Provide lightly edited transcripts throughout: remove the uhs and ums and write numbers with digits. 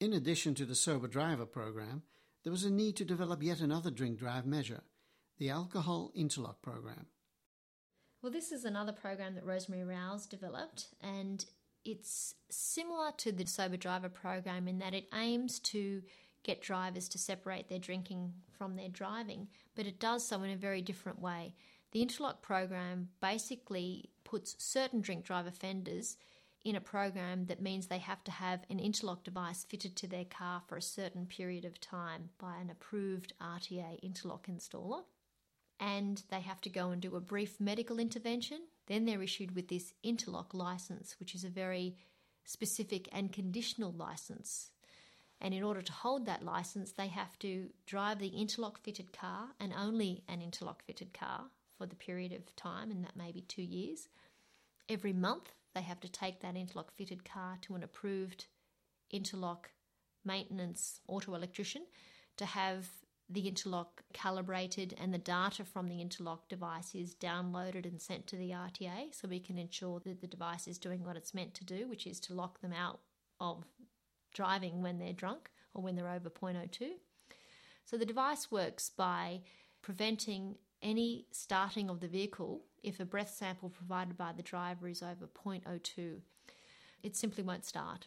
In addition to the Sober Driver program, there was a need to develop yet another drink-drive measure, the Alcohol Interlock program. Well, this is another program that Rosemary Rouse developed, and it's similar to the Sober Driver program in that it aims to get drivers to separate their drinking from their driving, but it does so in a very different way. The Interlock program basically puts certain drink drive offenders in a program that means they have to have an interlock device fitted to their car for a certain period of time by an approved RTA interlock installer. And they have to go and do a brief medical intervention. Then they're issued with this interlock license, which is a very specific and conditional license. And in order to hold that license, they have to drive the interlock fitted car, and only an interlock fitted car, for the period of time, and that may be 2 years. Every month, they have to take that interlock fitted car to an approved interlock maintenance auto electrician to have the interlock calibrated, and the data from the interlock device is downloaded and sent to the RTA, so we can ensure that the device is doing what it's meant to do, which is to lock them out of driving when they're drunk or when they're over 0.02. So the device works by preventing any starting of the vehicle if a breath sample provided by the driver is over 0.02. It simply won't start.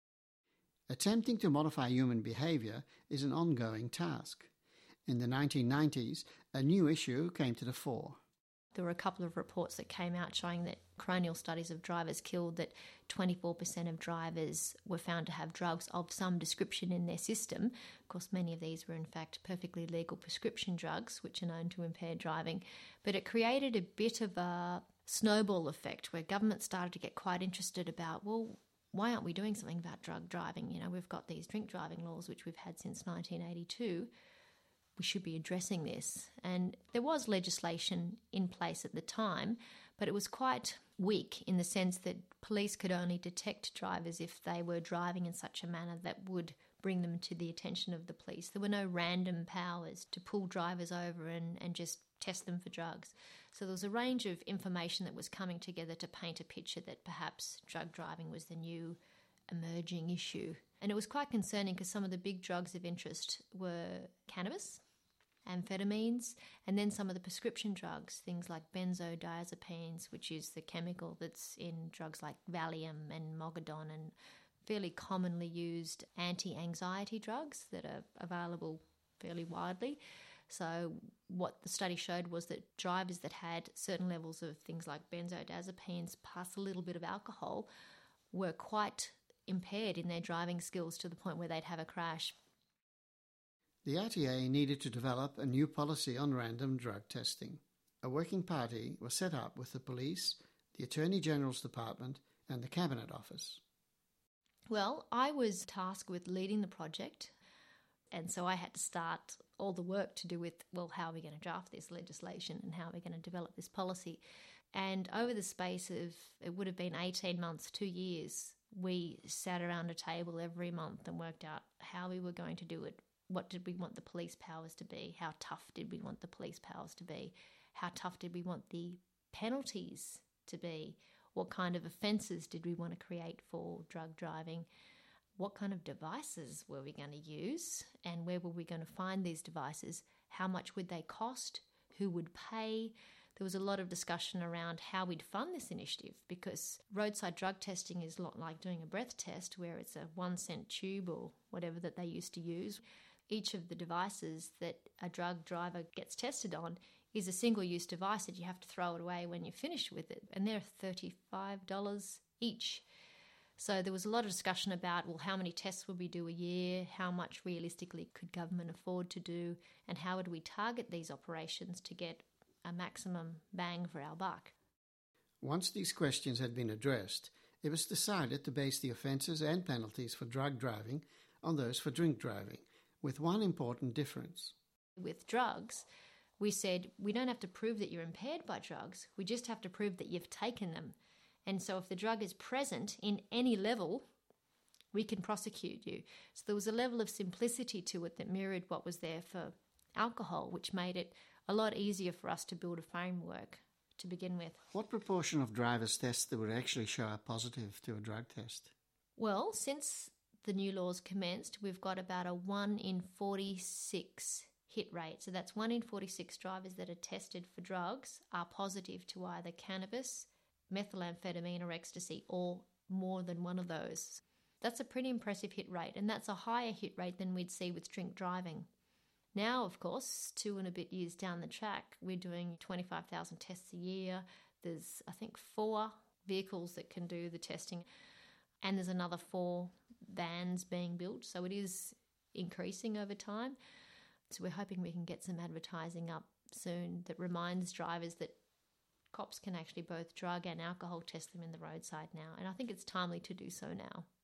Attempting to modify human behaviour is an ongoing task. In the 1990s, a new issue came to the fore. There were a couple of reports that came out showing that coronial studies of drivers killed, that 24% of drivers were found to have drugs of some description in their system. Of course, many of these were in fact perfectly legal prescription drugs, which are known to impair driving. But it created a bit of a snowball effect where government started to get quite interested about, well, why aren't we doing something about drug driving? You know, we've got these drink driving laws, which we've had since 1982. We should be addressing this. And there was legislation in place at the time, but it was quite weak in the sense that police could only detect drivers if they were driving in such a manner that would bring them to the attention of the police. There were no random powers to pull drivers over and just test them for drugs. So there was a range of information that was coming together to paint a picture that perhaps drug driving was the new emerging issue. And it was quite concerning because some of the big drugs of interest were cannabis, amphetamines, and then some of the prescription drugs, things like benzodiazepines, which is the chemical that's in drugs like Valium and Mogadon, and fairly commonly used anti-anxiety drugs that are available fairly widely. So what the study showed was that drivers that had certain levels of things like benzodiazepines plus a little bit of alcohol were quite impaired in their driving skills to the point where they'd have a crash. The RTA needed to develop a new policy on random drug testing. A working party was set up with the police, the Attorney General's Department and the Cabinet Office. Well, I was tasked with leading the project, and so I had to start all the work to do with, well, how are we going to draft this legislation and how are we going to develop this policy? And over the space of, it would have been 18 months, 2 years, we sat around a table every month and worked out how we were going to do it. What did we want the police powers to be? How tough did we want the police powers to be? How tough did we want the penalties to be? What kind of offences did we want to create for drug driving? What kind of devices were we going to use? And where were we going to find these devices? How much would they cost? Who would pay? There was a lot of discussion around how we'd fund this initiative, because roadside drug testing is a lot like doing a breath test where it's a 1 cent tube or whatever that they used to use. Each of the devices that a drug driver gets tested on is a single-use device that you have to throw it away when you're finished with it, and they're $35 each. So there was a lot of discussion about, well, how many tests would we do a year, how much realistically could government afford to do, and how would we target these operations to get a maximum bang for our buck. Once these questions had been addressed, it was decided to base the offences and penalties for drug driving on those for drink driving, with one important difference. With drugs, we said we don't have to prove that you're impaired by drugs, we just have to prove that you've taken them. And so if the drug is present in any level, we can prosecute you. So there was a level of simplicity to it that mirrored what was there for alcohol, which made it a lot easier for us to build a framework to begin with. What proportion of drivers tested would actually show up positive to a drug test? Well, since the new laws commenced, we've got about a 1 in 46 hit rate. So that's 1 in 46 drivers that are tested for drugs are positive to either cannabis, methamphetamine or ecstasy, or more than one of those. That's a pretty impressive hit rate, and that's a higher hit rate than we'd see with drink driving. Now, of course, 2 and a bit years down the track, we're doing 25,000 tests a year. There's, I think, 4 vehicles that can do the testing, and there's another 4 vans being built. So it is increasing over time. So we're hoping we can get some advertising up soon that reminds drivers that cops can actually both drug and alcohol test them in the roadside now. And I think it's timely to do so now.